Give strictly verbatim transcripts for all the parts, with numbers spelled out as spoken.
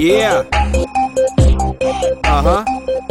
Yeah. Ага.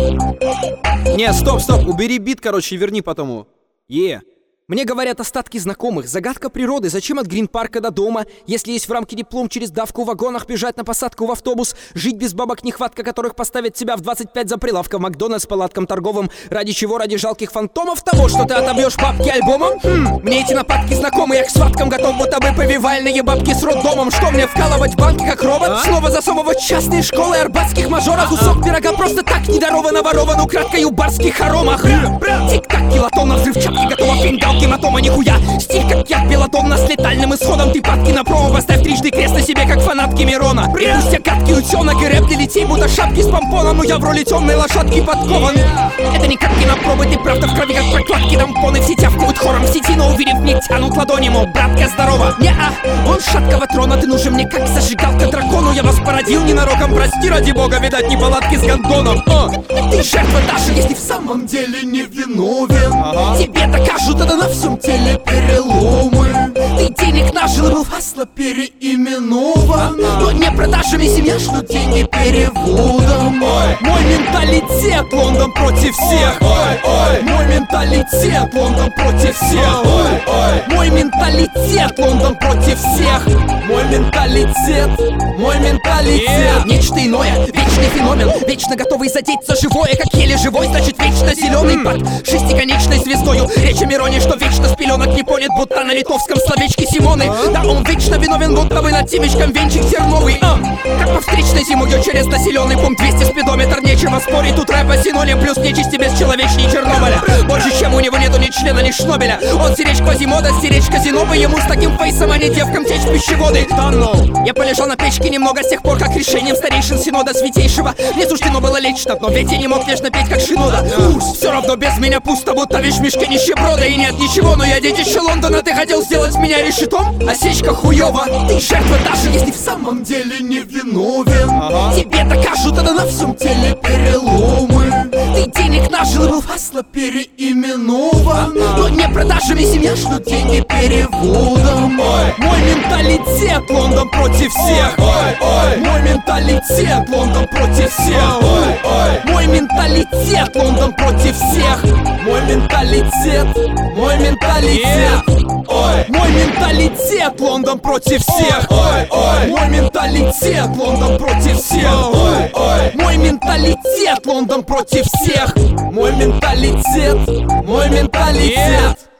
Не, стоп, стоп, убери бит, короче, и верни потом его. Yeah. Мне говорят остатки знакомых. Загадка природы. Зачем от Грин-парка до дома? Если есть в рамке диплом, через давку в вагонах бежать на посадку в автобус. Жить без бабок нехватка, которых поставят тебя в двадцать пять за прилавка в Макдональдс с палатком торговым. Ради чего? Ради жалких фантомов того, что ты отобьешь бабки альбомом? Хм, мне эти нападки знакомы. Я к схваткам готов, будто бы повивальные бабки с роддомом. Что мне, вкалывать в банки как робот? А? Снова засовывать частные школы арбатских мажоров. Кусок пирога просто так недаровано ворован украдкою барских хоромах. Тик-так, килотонна, взрывчатки, готова фингалки. Гематома нихуя, стиль как яд, белотомно с летальным исходом. Ты падки на промо, поставь трижды крест на себе, как фанатки Мирона. И пусть я гадкий утенок и рэп для детей, будто шапки с помпоном. Но я в роли темной лошадки подкован. Это не как кинопробы, ты правда в крови, как прокладки. Тампоны все тявкают хором в сети, но уверив не тянут ладони, мол, братка, здорово. Не-а, он шаткого трона, ты нужен мне как зажигалка дракону. Я вас породил ненароком, прости ради бога, видать неполадки с гондоном. О, ты жертва даже, если в самом деле не виновен. Ага. Тебе докажут это на всем теле переломы. Ты денег нажил и был в Асло переименован. Но не продажами семья шлют деньги переводом. Ой. Мой менталитет, Лондон против всех. Ой, ой. Мой менталитет, Лондон против всех. Ой, ой. Мой менталитет, Лондон против всех. Мой менталитет, мой менталитет. Yeah. Нечто иное, вечный феномен, вечно готовый задеть за живое, как еле живой, значит вечно зеленый под шестиконечной звездою. Речь о Мироне, что вечно с пеленок не понят, будто на литовском словечке Симоны. А? Да он вечно виновен, будто бы над темечком венчик терновый. А, как по встречной зимою через населенный пункт двести спидометр, нечего спорить, тут рэпа синоним, плюс нечисти бесчеловечней Чернобыля. Больше, чем у него нету ни члена, ни шнобеля. Он стеречь Квазимода, стеречь Казиноба, ему с таким фейсом, а не девкам течь пищеводы. Да ну, я полежал на печке немного с тех пор, как решением старейшин Синода Святейшего мне суждено было лечь на дно, ведь я не мог вечно петь, как Шинода. Уж все равно без меня пусто, будто вещь в мешке нищеброда. И нет ничего, но я детище Лондона. Ты хотел сделать меня решетом? Осечка хуёва. Ты жертва, даже если в самом деле не виновен. Ага. Тебе докажут это на всем теле переломы. Ты денег нажил и был в Асло переименован. Ага. Но не продажами семья шлют деньги переводом. Ой. Мой менталитет, Лондон против всех. Ой, ой. Мой менталитет, Лондон против всех. Ой, ой. Мой менталитет, Лондон против всех. Мой менталитет, мой менталитет. Yeah. Ой. Мой менталитет, Лондон против всех. Ой, ой. Мой менталитет, Лондон против всех. Ой, ой. Мой менталитет, Лондон против всех. Мой менталитет, мой менталитет. Yeah.